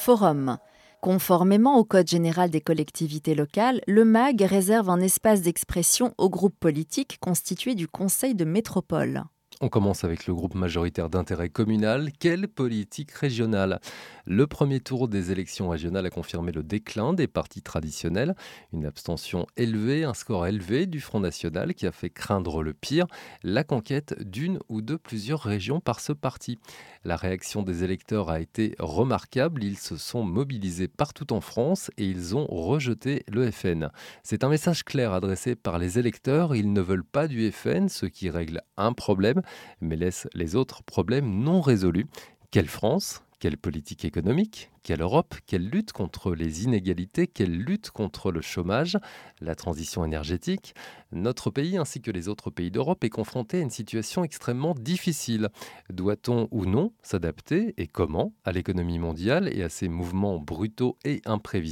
Forum. Conformément au Code général des collectivités locales, le MAG réserve un espace d'expression aux groupes politiques constitués du Conseil de métropole. On commence avec le groupe majoritaire d'intérêt communal. Quelle politique régionale ? Le premier tour des élections régionales a confirmé le déclin des partis traditionnels. Une abstention élevée, un score élevé du Front National qui a fait craindre le pire, la conquête d'une ou de plusieurs régions par ce parti. La réaction des électeurs a été remarquable. Ils se sont mobilisés partout en France et ils ont rejeté le FN. C'est un message clair adressé par les électeurs. Ils ne veulent pas du FN, ce qui règle un problème, mais laisse les autres problèmes non résolus. Quelle France ? Quelle politique économique ? Quelle Europe ? Quelle lutte contre les inégalités ? Quelle lutte contre le chômage ? La transition énergétique ? Notre pays, ainsi que les autres pays d'Europe, est confronté à une situation extrêmement difficile. Doit-on ou non s'adapter, et comment, à l'économie mondiale et à ces mouvements brutaux et imprévisibles ?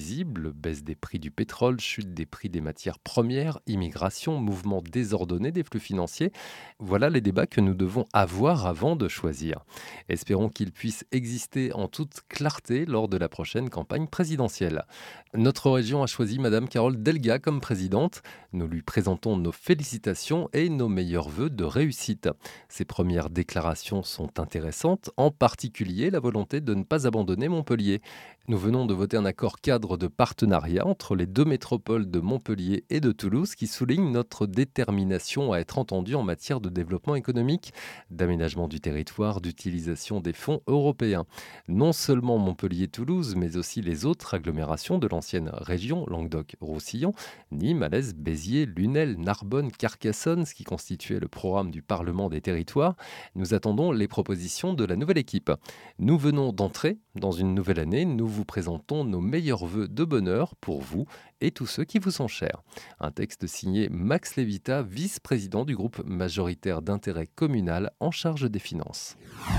Baisse des prix du pétrole, chute des prix des matières premières, immigration, mouvement désordonné des flux financiers. Voilà les débats que nous devons avoir avant de choisir. Espérons qu'ils puissent exister en toute clarté lors de la prochaine campagne présidentielle. Notre région a choisi Madame Carole Delga comme présidente. Nous lui présentons nos félicitations et nos meilleurs vœux de réussite. Ses premières déclarations sont intéressantes, en particulier la volonté de ne pas abandonner Montpellier. Nous venons de voter un accord cadre de partenariat entre les deux métropoles de Montpellier et de Toulouse qui souligne notre détermination à être entendus en matière de développement économique, d'aménagement du territoire, d'utilisation des fonds européens. Non seulement Montpellier-Toulouse, mais aussi les autres agglomérations de l'ancienne région Languedoc-Roussillon, Nîmes, Alès, Béziers, Lunel, Narbonne, Carcassonne, ce qui constituait le programme du Parlement des territoires. Nous attendons les propositions de la nouvelle équipe. Nous venons d'entrer dans une nouvelle année. Nous vous présentons nos meilleurs vœux de bonheur pour vous et tous ceux qui vous sont chers. Un texte signé Max Levita, vice-président du groupe majoritaire d'intérêt communal en charge des finances.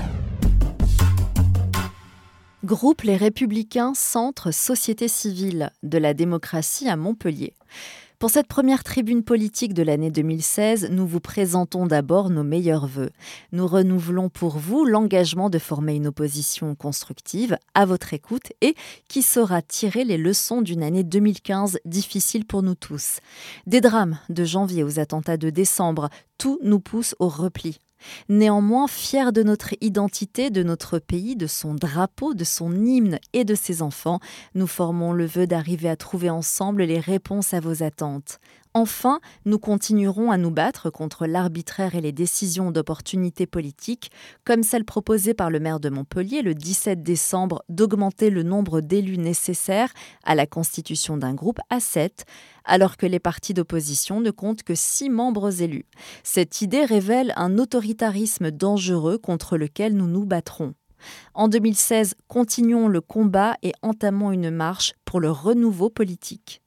Groupe Les Républicains, Centre Société Civile, de la démocratie à Montpellier. Pour cette première tribune politique de l'année 2016, nous vous présentons d'abord nos meilleurs vœux. Nous renouvelons pour vous l'engagement de former une opposition constructive, à votre écoute et qui saura tirer les leçons d'une année 2015 difficile pour nous tous. Des drames de janvier aux attentats de décembre, tout nous pousse au repli. Néanmoins, fiers de notre identité, de notre pays, de son drapeau, de son hymne et de ses enfants, nous formons le vœu d'arriver à trouver ensemble les réponses à vos attentes. Enfin, nous continuerons à nous battre contre l'arbitraire et les décisions d'opportunité politique, comme celle proposée par le maire de Montpellier le 17 décembre d'augmenter le nombre d'élus nécessaires à la constitution d'un groupe à 7, alors que les partis d'opposition ne comptent que 6 membres élus. Cette idée révèle un autoritarisme dangereux contre lequel nous nous battrons. En 2016, continuons le combat et entamons une marche pour le renouveau politique.